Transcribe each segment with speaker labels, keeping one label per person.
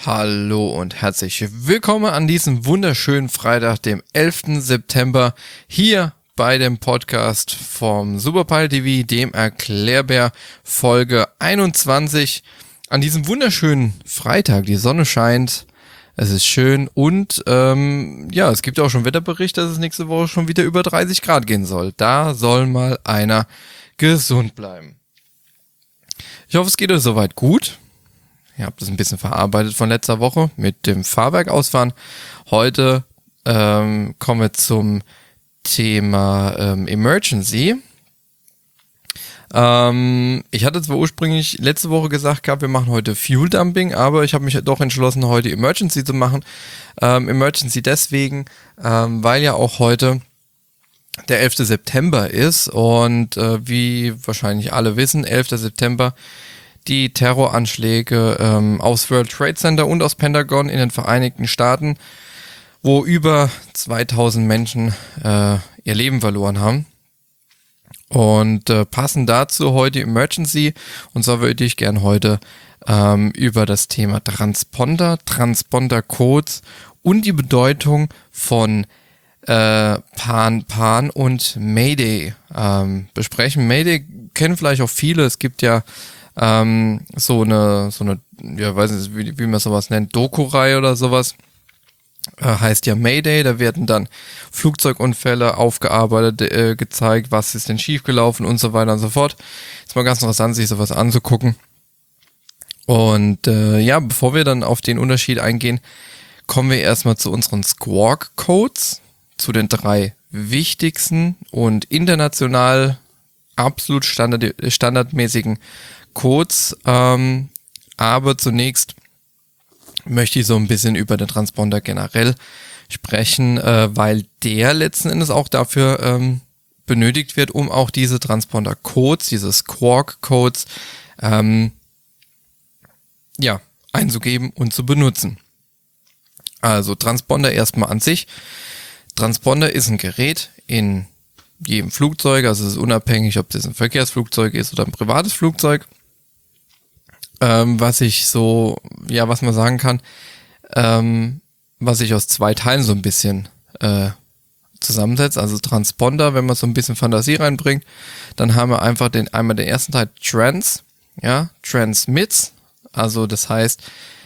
Speaker 1: Hallo und herzlich willkommen an diesem wunderschönen Freitag, dem 11. September, hier bei dem Podcast vom Superpilot TV, dem Erklärbär, Folge 21. An diesem wunderschönen Freitag, die Sonne scheint, es ist schön und es gibt auch schon Wetterbericht, dass es nächste Woche schon wieder über 30 Grad gehen soll. Da soll mal einer gesund bleiben. Ich hoffe, es geht euch soweit gut. Ich habe das ein bisschen verarbeitet von letzter Woche mit dem Fahrwerk ausfahren. Heute kommen wir zum Thema Emergency. Ich hatte zwar ursprünglich letzte Woche gesagt gehabt, wir machen heute Fuel Dumping, aber ich habe mich doch entschlossen, heute Emergency zu machen. Emergency deswegen, weil ja auch heute der 11. September ist und wie wahrscheinlich alle wissen, 11. September die Terroranschläge aufs World Trade Center und aus Pentagon in den Vereinigten Staaten, wo über 2000 Menschen ihr Leben verloren haben. Und passend dazu heute Emergency. Und zwar würde ich gern heute über das Thema Transponder, Transponder-Codes und die Bedeutung von Pan und Mayday besprechen. Mayday kennen vielleicht auch viele. Es gibt ja so eine, ja, weiß nicht, wie man sowas nennt, Doku-Reihe oder sowas. Heißt ja Mayday, da werden dann Flugzeugunfälle aufgearbeitet, gezeigt, was ist denn schiefgelaufen und so weiter und so fort. Ist mal ganz interessant, sich sowas anzugucken. Und bevor wir dann auf den Unterschied eingehen, kommen wir erstmal zu unseren Squawk-Codes, zu den 3 wichtigsten und international absolut standardmäßigen Codes, aber zunächst möchte ich so ein bisschen über den Transponder generell sprechen, weil der letzten Endes auch dafür benötigt wird, um auch diese Transponder-Codes, diese Squawk-Codes einzugeben und zu benutzen. Also Transponder erstmal an sich. Transponder ist ein Gerät in jedem Flugzeug, also es ist unabhängig, ob das ein Verkehrsflugzeug ist oder ein privates Flugzeug. Was man sagen kann, was sich aus 2 Teilen so ein bisschen zusammensetzt. Also Transponder, wenn man so ein bisschen Fantasie reinbringt, dann haben wir einfach einmal den ersten Teil Transmits, also das heißt,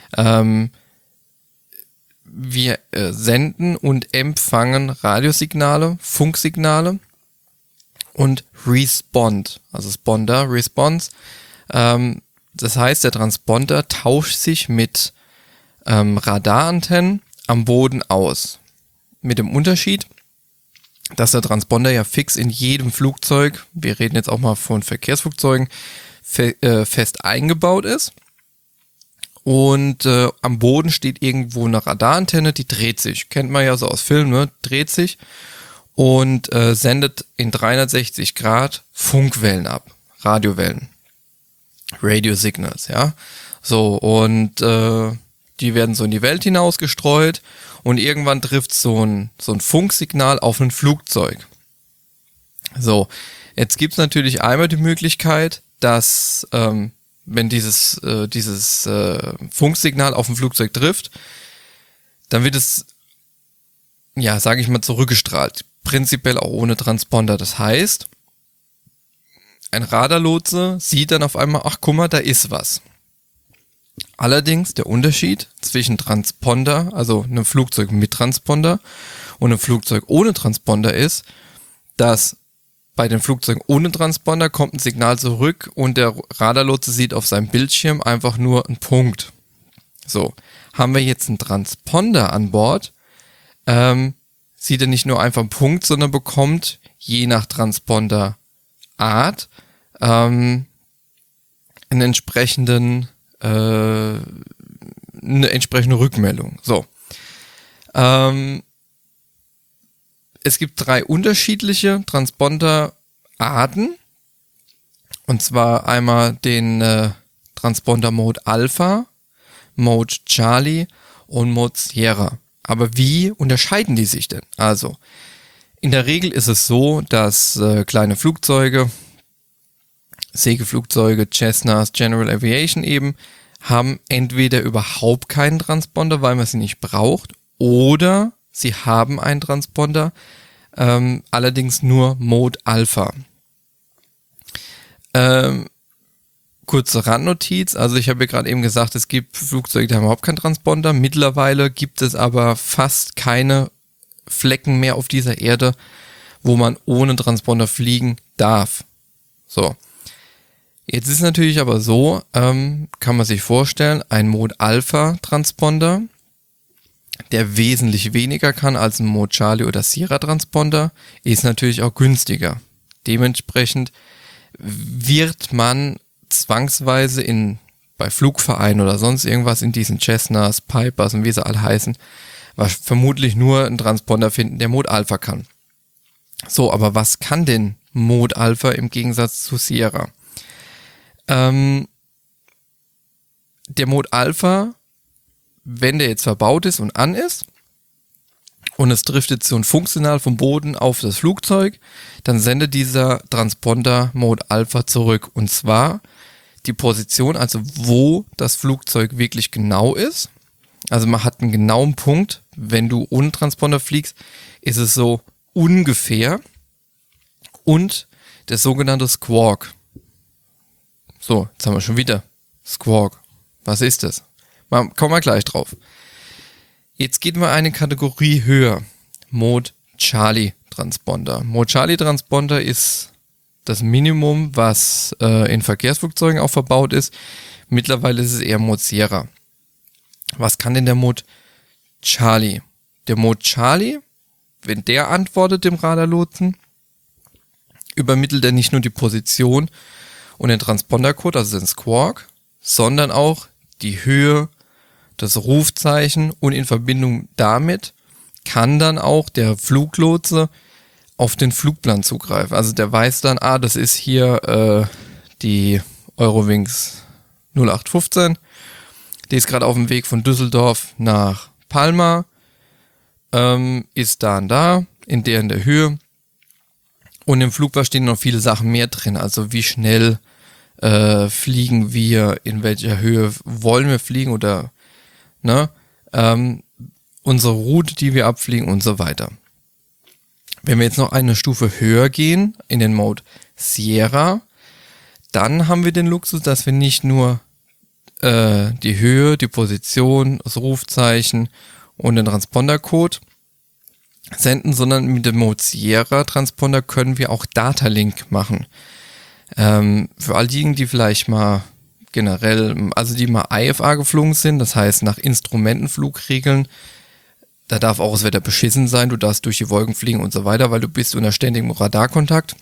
Speaker 1: wir senden und empfangen Radiosignale, Funksignale und Respond, also Response. Das heißt, der Transponder tauscht sich mit Radarantennen am Boden aus. Mit dem Unterschied, dass der Transponder ja fix in jedem Flugzeug, wir reden jetzt auch mal von Verkehrsflugzeugen, fest eingebaut ist. Und am Boden steht irgendwo eine Radarantenne, die dreht sich. Kennt man ja so aus Filmen, ne? Dreht sich und sendet in 360 Grad Funkwellen ab, Radiowellen. Radio Signals, ja. So, und die werden so in die Welt hinaus gestreut und irgendwann trifft so ein Funksignal auf ein Flugzeug. So, jetzt gibt's natürlich einmal die Möglichkeit, dass wenn dieses Funksignal auf ein Flugzeug trifft, dann wird es, ja, sage ich mal, zurückgestrahlt. Prinzipiell auch ohne Transponder. Das heißt, ein Radarlotse sieht dann auf einmal, ach guck mal, da ist was. Allerdings der Unterschied zwischen Transponder, also einem Flugzeug mit Transponder und einem Flugzeug ohne Transponder ist, dass bei den Flugzeugen ohne Transponder kommt ein Signal zurück und der Radarlotse sieht auf seinem Bildschirm einfach nur einen Punkt. So, haben wir jetzt einen Transponder an Bord, sieht er nicht nur einfach einen Punkt, sondern bekommt je nach Transponderart eine entsprechende Rückmeldung. So. Es gibt 3 unterschiedliche Transponder-Arten. Und zwar einmal den Transponder Mode Alpha, Mode Charlie und Mode Sierra. Aber wie unterscheiden die sich denn? Also, in der Regel ist es so, dass kleine Flugzeuge, Segelflugzeuge, Cessnas, General Aviation eben, haben entweder überhaupt keinen Transponder, weil man sie nicht braucht, oder sie haben einen Transponder, allerdings nur Mode Alpha. Kurze Randnotiz, also ich habe ja gerade eben gesagt, es gibt Flugzeuge, die haben überhaupt keinen Transponder. Mittlerweile gibt es aber fast keine Flecken mehr auf dieser Erde, wo man ohne Transponder fliegen darf. So. Jetzt ist natürlich aber so, kann man sich vorstellen, ein Mode Alpha Transponder, der wesentlich weniger kann als ein Mode Charlie oder Sierra Transponder, ist natürlich auch günstiger. Dementsprechend wird man zwangsweise bei Flugvereinen oder sonst irgendwas in diesen Cessnas, Pipers und wie sie alle heißen, vermutlich nur einen Transponder finden, der Mode Alpha kann. So, aber was kann denn Mode Alpha im Gegensatz zu Sierra? Der Mode Alpha, wenn der jetzt verbaut ist und an ist und es driftet so ein Funksignal vom Boden auf das Flugzeug, dann sendet dieser Transponder Mode Alpha zurück. Und zwar die Position, also wo das Flugzeug wirklich genau ist. Also man hat einen genauen Punkt. Wenn du ohne Transponder fliegst, ist es so ungefähr. Und der sogenannte Squawk. So, jetzt haben wir schon wieder Squawk. Was ist das? Kommen wir gleich drauf. Jetzt geht mal eine Kategorie höher. Mode Charlie Transponder. Mode Charlie Transponder ist das Minimum, was in Verkehrsflugzeugen auch verbaut ist. Mittlerweile ist es eher Mode Sierra. Was kann denn der Mode Charlie? Der Mode Charlie, wenn der antwortet dem Radarlotsen, übermittelt er nicht nur die Position und den Transpondercode, also den Squawk, sondern auch die Höhe, das Rufzeichen, und in Verbindung damit kann dann auch der Fluglotse auf den Flugplan zugreifen. Also der weiß dann, das ist hier die Eurowings 0815, die ist gerade auf dem Weg von Düsseldorf nach Palma, ist da und da, in der Höhe. Und im Flugplan stehen noch viele Sachen mehr drin, also wie schnell fliegen wir, in welcher Höhe wollen wir fliegen oder unsere Route, die wir abfliegen und so weiter. Wenn wir jetzt noch eine Stufe höher gehen, in den Mode Sierra, dann haben wir den Luxus, dass wir nicht nur die Höhe, die Position, das Rufzeichen und den Transpondercode senden, sondern mit dem Mode Sierra Transponder können wir auch Datalink machen. Für all diejenigen, die vielleicht mal generell, also die mal IFA geflogen sind, das heißt nach Instrumentenflugregeln, da darf auch das Wetter beschissen sein, du darfst durch die Wolken fliegen und so weiter, weil du bist unter ständigem Radarkontakt.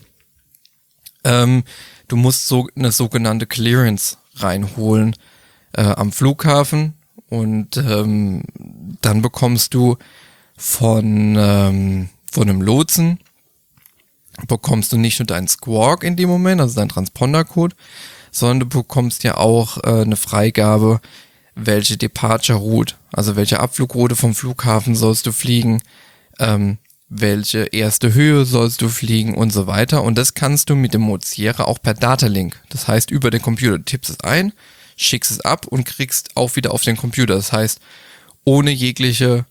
Speaker 1: Du musst so eine sogenannte Clearance reinholen am Flughafen und dann bekommst du von einem Lotsen bekommst du nicht nur deinen Squawk in dem Moment, also deinen Transpondercode, sondern du bekommst ja auch eine Freigabe, welche Departure Route, also welche Abflugroute vom Flughafen sollst du fliegen, welche erste Höhe sollst du fliegen und so weiter. Und das kannst du mit dem Mode Sierra auch per Datalink. Das heißt, über den Computer, du tippst es ein, schickst es ab und kriegst auch wieder auf den Computer. Das heißt, ohne jegliche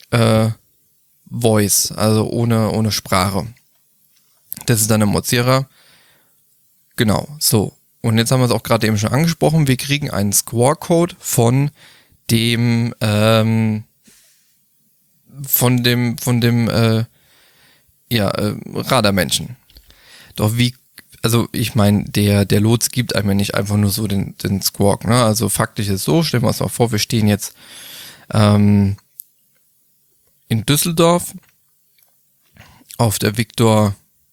Speaker 1: Voice, also ohne Sprache. Das ist dann der Mode Sierra. Genau, so. Und jetzt haben wir es auch gerade eben schon angesprochen. Wir kriegen einen Squawk-Code von dem Radarmenschen. Doch also ich meine, der Lots gibt einem ja nicht einfach nur so den Squawk, ne? Also faktisch ist es so, stellen wir uns mal vor, wir stehen jetzt in Düsseldorf auf der Victor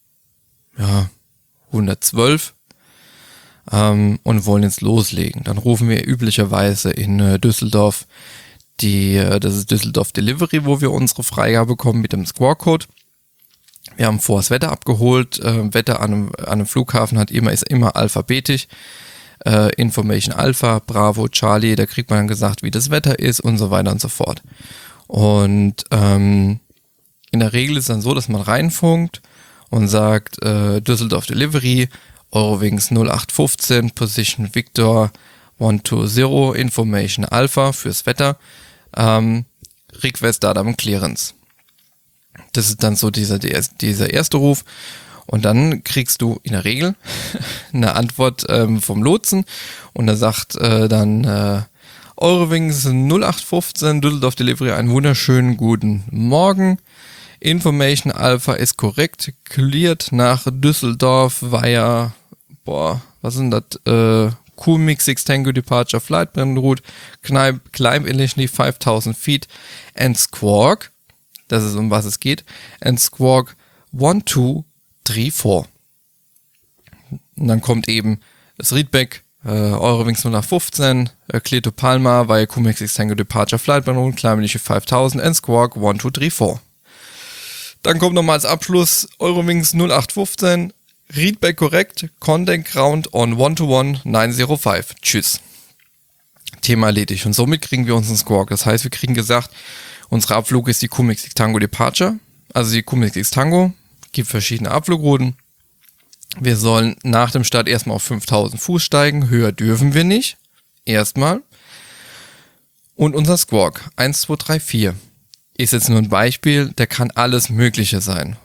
Speaker 1: 112 und wollen jetzt loslegen. Dann rufen wir üblicherweise in Düsseldorf das ist Düsseldorf Delivery, wo wir unsere Freigabe bekommen mit dem Squawk-Code. Wir haben vorher das Wetter abgeholt. Wetter an einem Flughafen ist immer alphabetisch. Information Alpha, Bravo, Charlie, da kriegt man dann gesagt, wie das Wetter ist und so weiter und so fort. Und in der Regel ist es dann so, dass man reinfunkt und sagt, Düsseldorf Delivery, Eurowings 0815, Position Victor 120 Information Alpha fürs Wetter, Request Datum Clearance. Das ist dann so dieser erste Ruf. Und dann kriegst du in der Regel eine Antwort vom Lotsen und er sagt dann Eurowings 0815 Düsseldorf Delivery, einen wunderschönen guten Morgen. Information Alpha ist korrekt, cleared nach Düsseldorf via, was sind das? QMix 6 Tango Departure Flight Plan Route, climb initially 5000 feet and squawk, das ist um was es geht, and squawk 1, 2, 3, 4. Und dann kommt eben das Readback, Eurowings 0815, clear to Palma via QMix 6 Tango Departure Flight Plan Route, climb initially 5000 and squawk 1, 2, 3, 4. Dann kommt nochmal als Abschluss Eurowings 0815, Readback korrekt, Contact Ground on 121 905. Tschüss. Thema erledigt. Und somit kriegen wir uns einen Squawk. Das heißt, wir kriegen gesagt, unser Abflug ist die QMix Tango Departure, also die QMix Tango, gibt verschiedene Abflugrouten. Wir sollen nach dem Start erstmal auf 5000 Fuß steigen, höher dürfen wir nicht. Erstmal. Und unser Squawk 1, 2, 3, 4 ist jetzt nur ein Beispiel, der kann alles Mögliche sein.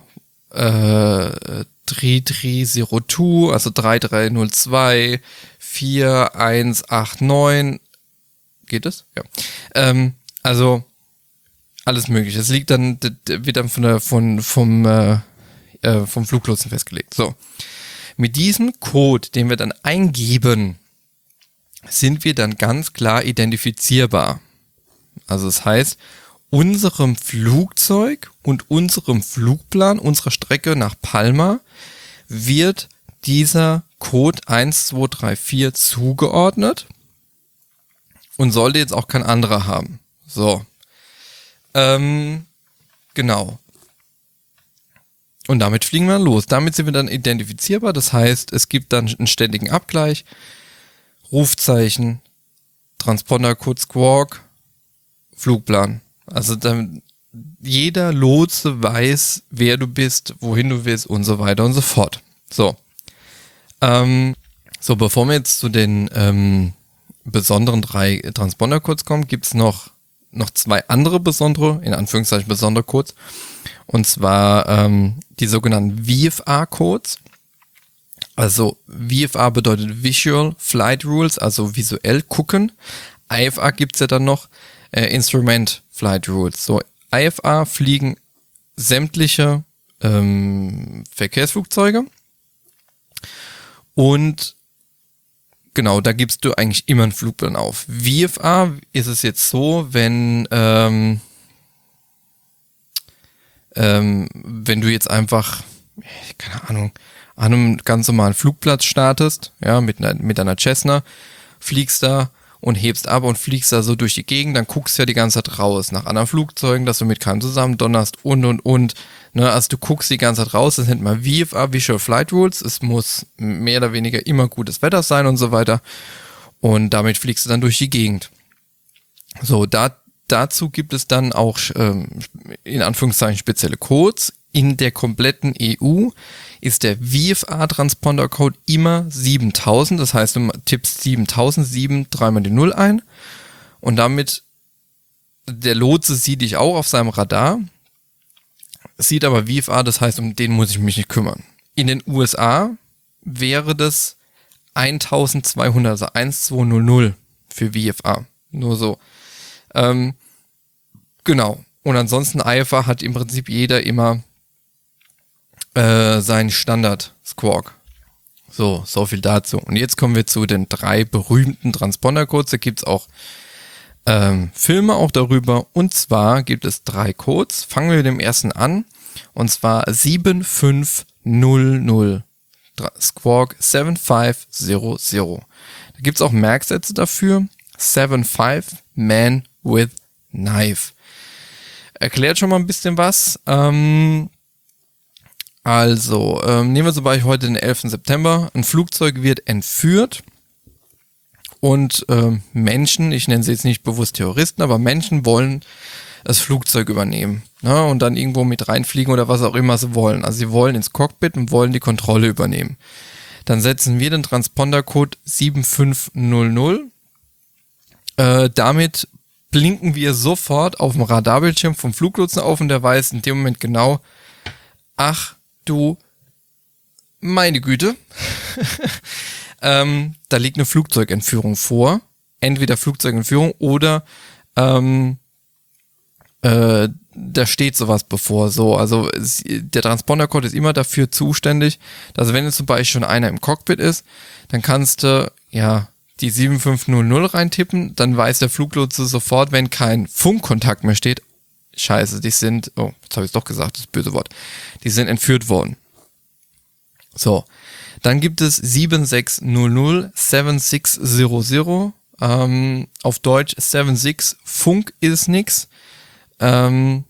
Speaker 1: 3302, also 3302, 4189, geht es? Ja. Also alles Mögliche. Es liegt dann, wird dann vom Fluglotsen festgelegt. So. Mit diesem Code, den wir dann eingeben, sind wir dann ganz klar identifizierbar. Also das heißt, unserem Flugzeug und unserem Flugplan, unserer Strecke nach Palma, wird dieser Code 1234 zugeordnet und sollte jetzt auch kein anderer haben. So. Genau. Und damit fliegen wir los. Damit sind wir dann identifizierbar. Das heißt, es gibt dann einen ständigen Abgleich. Rufzeichen, Transponder-Code Squawk, Flugplan. Also dann jeder Lotse weiß, wer du bist, wohin du willst und so weiter und so fort. So. Bevor wir jetzt zu den besonderen 3 Transponder-Codes kommen, gibt es noch 2 andere besondere, in Anführungszeichen besondere Codes. Und zwar die sogenannten VFR-Codes. Also VFR bedeutet Visual Flight Rules, also visuell gucken. IFR gibt es ja dann noch, Instrument Flight Rules. So, IFR fliegen sämtliche Verkehrsflugzeuge. Und genau, da gibst du eigentlich immer einen Flugplan auf. VFR ist es jetzt so, wenn du jetzt einfach, keine Ahnung, an einem ganz normalen Flugplatz startest, ja, mit einer Cessna, fliegst da und hebst ab und fliegst da so durch die Gegend, dann guckst du ja die ganze Zeit raus nach anderen Flugzeugen, dass du mit keinem zusammen donnerst und. Ne, also du guckst die ganze Zeit raus, das nennt man VFR, Visual Flight Rules, es muss mehr oder weniger immer gutes Wetter sein und so weiter und damit fliegst du dann durch die Gegend. So, dazu gibt es dann auch in Anführungszeichen spezielle Codes. In der kompletten EU ist der VFR-Transponder-Code immer 7000, das heißt, du tippst 7007 dreimal die 0 ein und damit der Lotse sieht dich auch auf seinem Radar, sieht aber VFR, das heißt, um den muss ich mich nicht kümmern. In den USA wäre das 1200, also 1200 für VFR, nur so. Genau. Und ansonsten IFR hat im Prinzip jeder immer seinen Standard-Squawk. So viel dazu. Und jetzt kommen wir zu den 3 berühmten Transponder-Codes. Da gibt es auch Filme auch darüber. Und zwar gibt es 3 Codes. Fangen wir mit dem ersten an. Und zwar 7500. Squawk 7500. Da gibt es auch Merksätze dafür. 75 Man with Knife. Erklärt schon mal ein bisschen was. Nehmen wir zum Beispiel heute den 11. September. Ein Flugzeug wird entführt und Menschen, ich nenne sie jetzt nicht bewusst Terroristen, aber Menschen wollen das Flugzeug übernehmen, ne, und dann irgendwo mit reinfliegen oder was auch immer sie wollen. Also sie wollen ins Cockpit und wollen die Kontrolle übernehmen. Dann setzen wir den Transponder-Code 7500 Damit blinken wir sofort auf dem Radarbildschirm vom Fluglotsen auf und der weiß in dem Moment genau, ach du meine Güte, da liegt eine Flugzeugentführung vor. Entweder Flugzeugentführung oder da steht sowas bevor. So, also der Transponder-Code ist immer dafür zuständig, dass wenn jetzt zum Beispiel schon einer im Cockpit ist, dann kannst du die 7500 reintippen, dann weiß der Fluglotse sofort, wenn kein Funkkontakt mehr steht, scheiße, die sind, oh, jetzt habe ich es doch gesagt, das böse Wort, die sind entführt worden. So, dann gibt es 7600, 7600, auf Deutsch 76, Funk ist nix. Das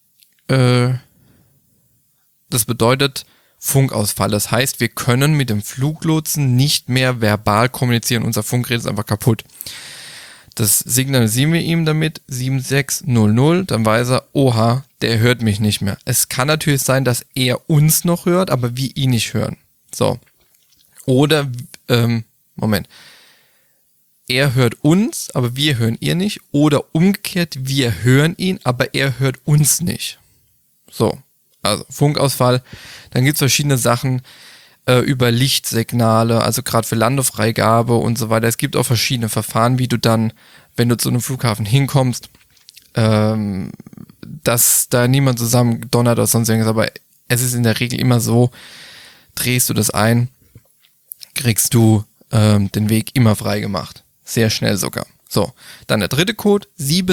Speaker 1: bedeutet Funkausfall. Das heißt, wir können mit dem Fluglotsen nicht mehr verbal kommunizieren. Unser Funkgerät ist einfach kaputt. Das signalisieren wir ihm damit 7600, dann weiß er, oha, der hört mich nicht mehr. Es kann natürlich sein, dass er uns noch hört, aber wir ihn nicht hören. So. Oder, er hört uns, aber wir hören ihn nicht. Oder umgekehrt, wir hören ihn, aber er hört uns nicht. So, also Funkausfall. Dann gibt es verschiedene Sachen über Lichtsignale, also gerade für Landefreigabe und so weiter. Es gibt auch verschiedene Verfahren, wie du dann, wenn du zu einem Flughafen hinkommst, dass da niemand zusammen donnert oder sonst irgendwas. Aber es ist in der Regel immer so, drehst du das ein, kriegst du den Weg immer frei gemacht. Sehr schnell sogar. So, dann der dritte Code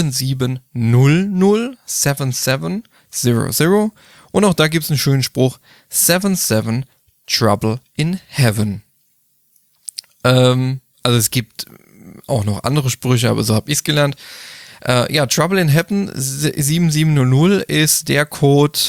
Speaker 1: 77007700 und auch da gibt es einen schönen Spruch 77 Trouble in Heaven. Also es gibt auch noch andere Sprüche, aber so habe ich es gelernt. Trouble in Heaven 7700 ist der Code,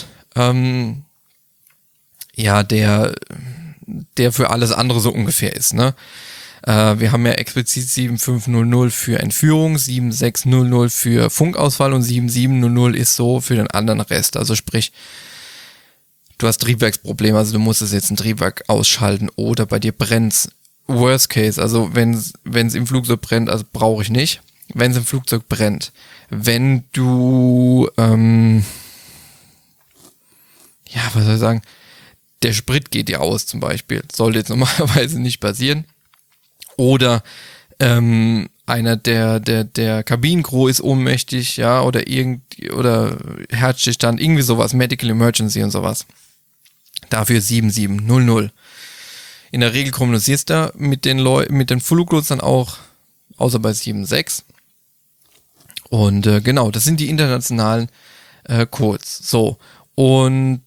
Speaker 1: der für alles andere so ungefähr ist, ne? Wir haben ja explizit 7500 für Entführung, 7600 für Funkausfall und 7700 ist so für den anderen Rest. Also sprich, du hast Triebwerksprobleme, also du musstest jetzt ein Triebwerk ausschalten oder bei dir brennt's. Worst case, also wenn es im Flugzeug brennt, also brauche ich nicht. Wenn es im Flugzeug brennt, wenn du, was soll ich sagen, der Sprit geht dir aus zum Beispiel, sollte jetzt normalerweise nicht passieren. Oder einer der Kabinencrew ist ohnmächtig, ja, oder Herzstillstand, irgendwie sowas, Medical Emergency und sowas. Dafür 7700. In der Regel kommunizierst du mit den Fluglotsen auch, außer bei 76. Und genau, das sind die internationalen Codes. So, und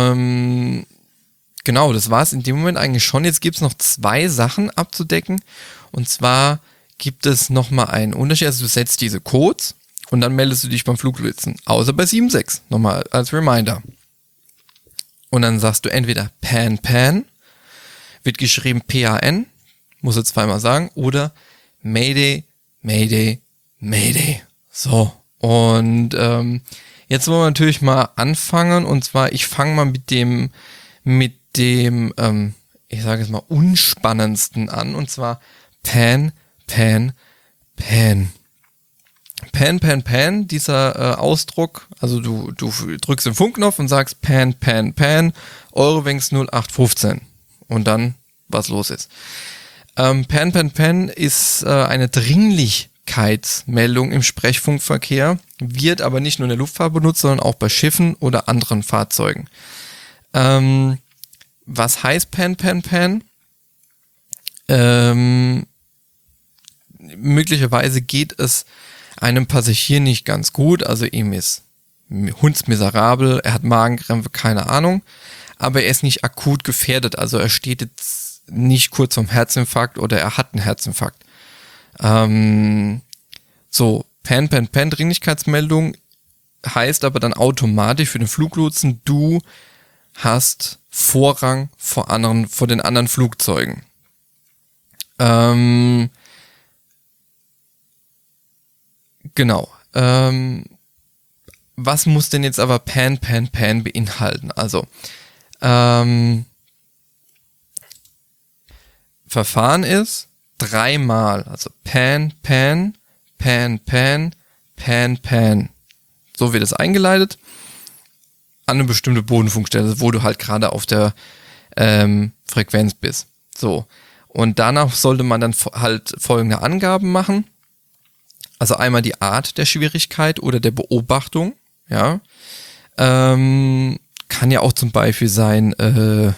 Speaker 1: genau, das war es in dem Moment eigentlich schon. Jetzt gibt es noch 2 Sachen abzudecken. Und zwar gibt es nochmal einen Unterschied. Also du setzt diese Codes und dann meldest du dich beim Fluglotsen. Außer bei 76. Nochmal als Reminder. Und dann sagst du entweder Pan, wird geschrieben P-A-N, muss du zweimal sagen, oder Mayday. So, und jetzt wollen wir natürlich mal anfangen. Und zwar, ich fange mal mit dem ich sage es mal, unspannendsten an, und zwar Pan. Pan, dieser Ausdruck, also du drückst den Funkknopf und sagst Pan, Eurowings 0815 und dann, was los ist. Pan ist eine Dringlichkeitsmeldung im Sprechfunkverkehr, wird aber nicht nur in der Luftfahrt benutzt, sondern auch bei Schiffen oder anderen Fahrzeugen. Was heißt Pan? Möglicherweise geht es einem Passagier nicht ganz gut, also ihm ist hundsmiserabel, er hat Magenkrämpfe, keine Ahnung, aber er ist nicht akut gefährdet, also er steht jetzt nicht kurz vorm Herzinfarkt oder er hat einen Herzinfarkt. Pan, Dringlichkeitsmeldung heißt aber dann automatisch für den Fluglotsen, du hast Vorrang vor den anderen Flugzeugen. Genau. Was muss denn jetzt aber Pan beinhalten? Also, Verfahren ist 3-mal, also Pan, Pan, Pan, Pan, Pan. So wird es eingeleitet an eine bestimmte Bodenfunkstelle, wo du halt gerade auf der Frequenz bist. So. Und danach sollte man dann halt folgende Angaben machen. Also einmal die Art der Schwierigkeit oder der Beobachtung, ja. Kann ja auch zum Beispiel sein, an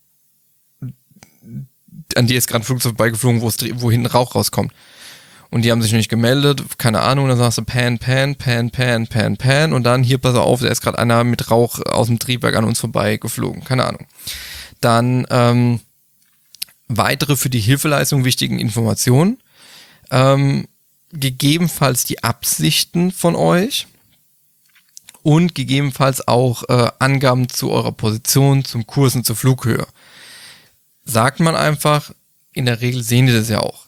Speaker 1: dir ist gerade ein Flugzeug vorbeigeflogen, wo hinten Rauch rauskommt. Und die haben sich noch nicht gemeldet, keine Ahnung, dann sagst du Pan, Pan, Pan, Pan, Pan, Pan und dann hier, pass auf, da ist gerade einer mit Rauch aus dem Triebwerk an uns vorbeigeflogen, keine Ahnung. Dann weitere für die Hilfeleistung wichtigen Informationen, gegebenenfalls die Absichten von euch und gegebenenfalls auch Angaben zu eurer Position, zum Kurs und zur Flughöhe. Sagt man einfach, in der Regel sehen die das ja auch.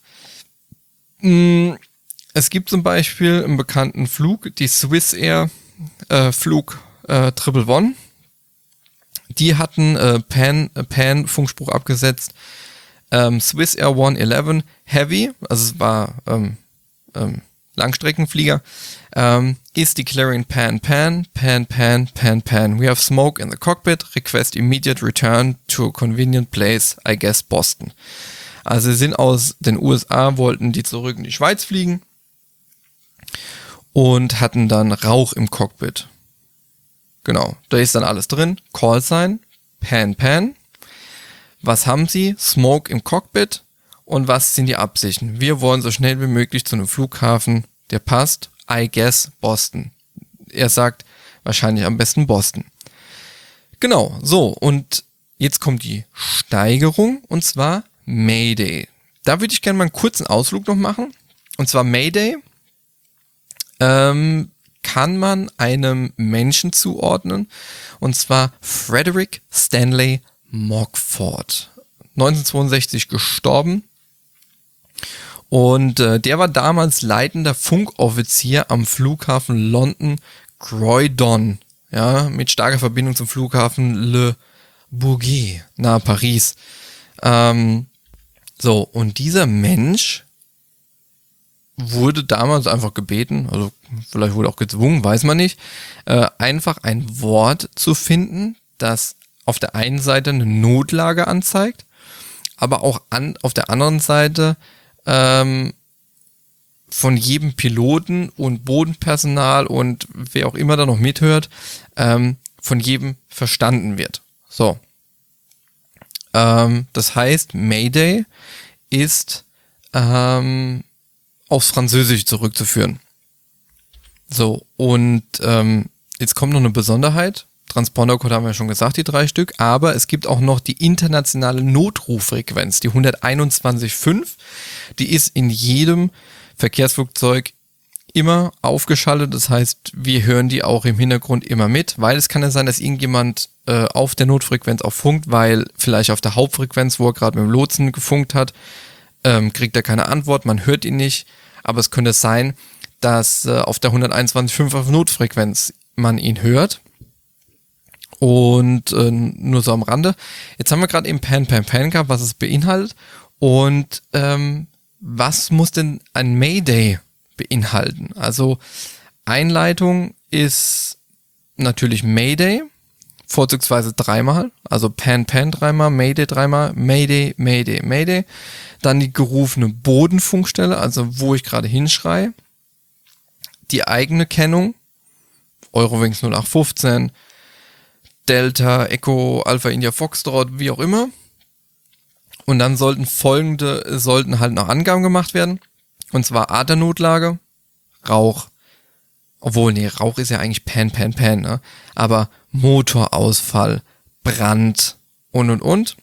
Speaker 1: Es gibt zum Beispiel einen bekannten Flug, die Swissair Flug 111. Die hatten Pan-Funkspruch abgesetzt. Swissair 111 Heavy, also es war Langstreckenflieger, is declaring Pan, Pan, Pan, Pan, Pan, Pan. We have smoke in the cockpit. Request immediate return to a convenient place, I guess Boston. Also sie sind aus den USA, wollten die zurück in die Schweiz fliegen und hatten dann Rauch im Cockpit. Genau, da ist dann alles drin. Callsign, Pan, Pan. Was haben sie? Smoke im Cockpit. Und was sind die Absichten? Wir wollen so schnell wie möglich zu einem Flughafen, der passt. I guess Boston. Er sagt wahrscheinlich am besten Boston. Genau, so. Und jetzt kommt die Steigerung und zwar Mayday. Da würde ich gerne mal einen kurzen Ausflug noch machen. Und zwar Mayday kann man einem Menschen zuordnen. Und zwar Frederick Stanley Mockford. 1962 gestorben. Und der war damals leitender Funkoffizier am Flughafen London Croydon. Ja, mit starker Verbindung zum Flughafen Le Bourget nahe Paris. So, und dieser Mensch wurde damals einfach gebeten, also vielleicht wurde auch gezwungen, weiß man nicht, einfach ein Wort zu finden, das auf der einen Seite eine Notlage anzeigt, aber auch auf der anderen Seite von jedem Piloten und Bodenpersonal und wer auch immer da noch mithört, von jedem verstanden wird. So. Das heißt, Mayday ist aufs Französische zurückzuführen. So, und jetzt kommt noch eine Besonderheit. Transpondercode haben wir ja schon gesagt, die 3 Stück, aber es gibt auch noch die internationale Notruffrequenz, die 121.5. Die ist in jedem Verkehrsflugzeug immer aufgeschaltet, das heißt, wir hören die auch im Hintergrund immer mit, weil es kann ja sein, dass irgendjemand auf der Notfrequenz auch funkt, weil vielleicht auf der Hauptfrequenz, wo er gerade mit dem Lotsen gefunkt hat, kriegt er keine Antwort, man hört ihn nicht, aber es könnte sein, dass auf der 121.5 auf Notfrequenz man ihn hört. Und nur so am Rande. Jetzt haben wir gerade eben Pan, Pan, Pan gehabt, was es beinhaltet. Und was muss denn ein Mayday beinhalten? Also Einleitung ist natürlich Mayday, vorzugsweise 3-mal. Also Pan, Pan 3-mal, Mayday 3-mal, Mayday, Mayday, Mayday. Dann die gerufene Bodenfunkstelle, also wo ich gerade hinschreie. Die eigene Kennung, Eurowings 0815, Delta, Echo, Alpha, India, Foxtrot, wie auch immer. Und dann sollten halt noch Angaben gemacht werden. Und zwar Atemnotlage, Rauch. Obwohl, nee, Rauch ist ja eigentlich Pan, Pan, Pan, ne? Aber Motorausfall, Brand und.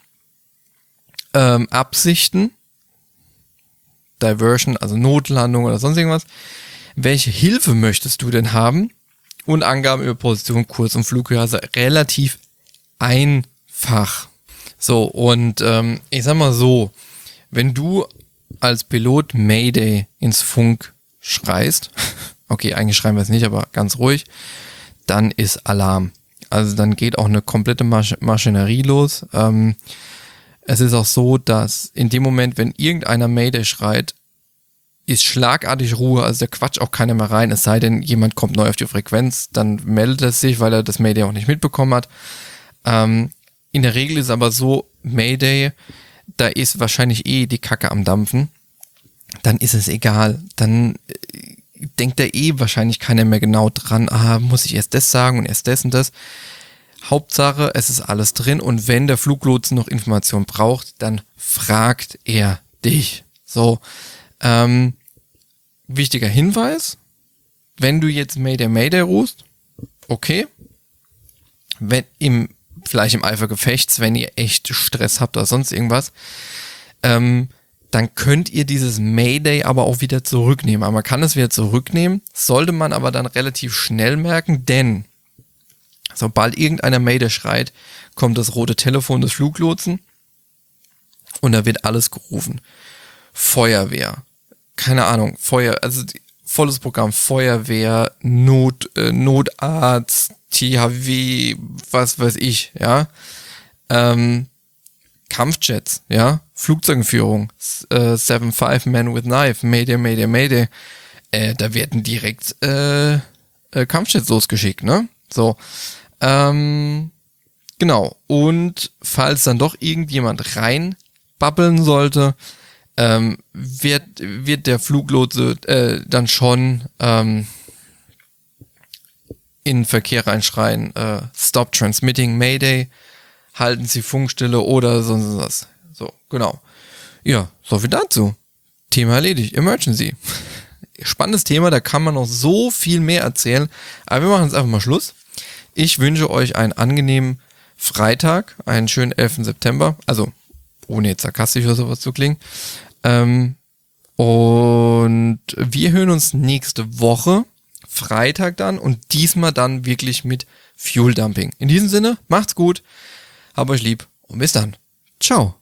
Speaker 1: Absichten, Diversion, also Notlandung oder sonst irgendwas. Welche Hilfe möchtest du denn haben? Und Angaben über Position, Kurs und Flughöhe, also relativ einfach. So, und ich sag mal so, wenn du als Pilot Mayday ins Funk schreist, okay, eigentlich schreien wir es nicht, aber ganz ruhig, dann ist Alarm. Also dann geht auch eine komplette Maschinerie los. Es ist auch so, dass in dem Moment, wenn irgendeiner Mayday schreit, ist schlagartig Ruhe, also da quatscht auch keiner mehr rein, es sei denn, jemand kommt neu auf die Frequenz, dann meldet er sich, weil er das Mayday auch nicht mitbekommen hat. In der Regel ist aber so, Mayday, da ist wahrscheinlich die Kacke am Dampfen, dann ist es egal, dann denkt da wahrscheinlich keiner mehr genau dran, muss ich erst das sagen und erst das und das. Hauptsache, es ist alles drin und wenn der Fluglotse noch Informationen braucht, dann fragt er dich. So, wichtiger Hinweis, wenn du jetzt Mayday rufst, okay, vielleicht im Eifer Gefechts, wenn ihr echt Stress habt oder sonst irgendwas, dann könnt ihr dieses Mayday aber auch wieder zurücknehmen. Aber man kann es wieder zurücknehmen, sollte man aber dann relativ schnell merken, denn sobald irgendeiner Mayday schreit, kommt das rote Telefon des Fluglotsen und da wird alles gerufen. Feuerwehr, keine Ahnung, volles Programm, Feuerwehr, Notarzt, THW, was weiß ich, ja. Kampfjets, ja, Flugzeugführung, 7-5 Man with Knife, Mayday. Da werden direkt Kampfjets losgeschickt, ne? So, genau. Und falls dann doch irgendjemand reinbabbeln sollte, wird der Fluglotse dann schon in den Verkehr reinschreien, Stop Transmitting Mayday, halten Sie Funkstille oder sonst was. So, genau. Ja, so viel dazu. Thema erledigt. Emergency. Spannendes Thema, da kann man noch so viel mehr erzählen. Aber wir machen jetzt einfach mal Schluss. Ich wünsche euch einen angenehmen Freitag, einen schönen 11. September. Also, ohne jetzt sarkastisch oder sowas zu klingen. Und wir hören uns nächste Woche, Freitag dann, und diesmal dann wirklich mit Fuel Dumping. In diesem Sinne, macht's gut, habt euch lieb und bis dann. Ciao.